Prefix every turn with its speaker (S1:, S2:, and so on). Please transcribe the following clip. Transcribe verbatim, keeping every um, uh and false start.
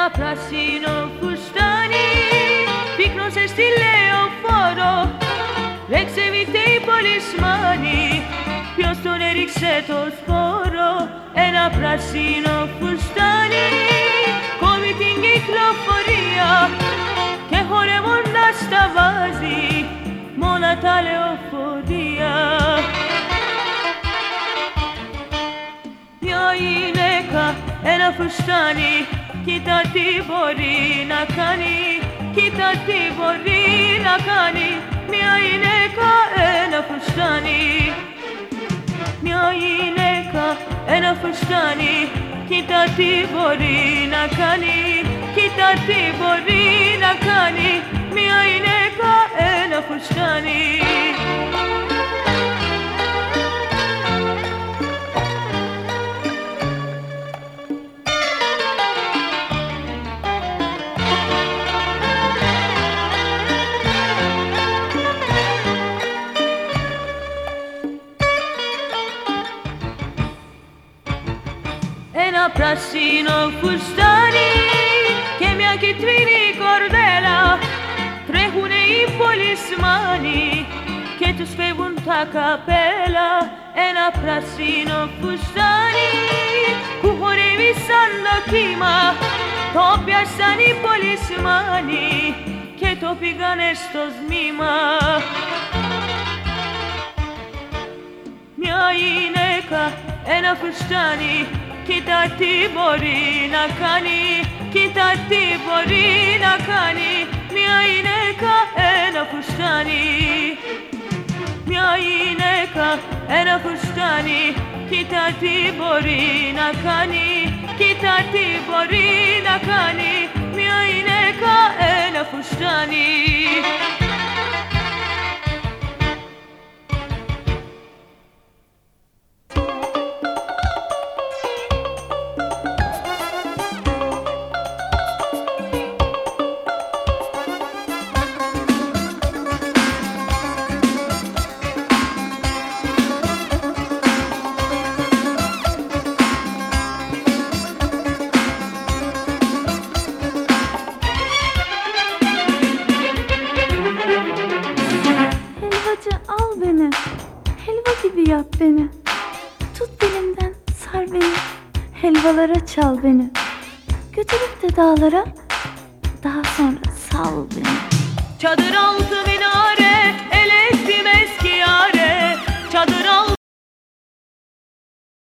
S1: ένα πράσινο φουστάνι πύκνωσε στη λεωφόρο. Ρέξε βυθέει πολισμάνι, ποιος τον έριξε το σπόρο. Ένα πράσινο φουστάνι κόβει την κυκλοφορία και χορεύοντας τα βάζει μόνα τα λεωφορεία. Μια γυναίκα, ένα φουστάνι, κοίτα τι μπορεί να κάνει, κοίτα τι μπορεί να κάνει. Μια γυναίκα, ένα φουστάνι, μια γυναίκα, ένα φουστάνι, κοίτα τι μπορεί να κάνει, κοίτα τι μπορεί να κάνει. Μια γυναίκα, ένα φουστάνι. Ένα πράσινο φουστάνι και μια κίτρινη κορδέλα, τρέχουνε οι πολισμάνοι και τους φεύγουν τα καπέλα. Ένα πράσινο φουστάνι που χορεύει σαν το κύμα, το πιάσαν οι πολισμάνοι και το πήγανε στο σμήμα. Μια γυναίκα, ένα φουστάνι, κοίτα τι μπορεί να κάνει, κοίτα τι μπορεί να κάνει. Μια γυναίκα, ένα φουστάνι, μια γυναίκα, ένα φουστάνι, κοίτα τι μπορεί να κάνει, κοίτα τι μπορεί να κάνει. Μια γυναίκα, ένα φουστάνι.
S2: Al beni, helva gibi yap beni. Tut elimden, sar beni, helvalara çal beni. Götürüp de dağlara, daha sonra sal beni.
S1: Çadır altı bina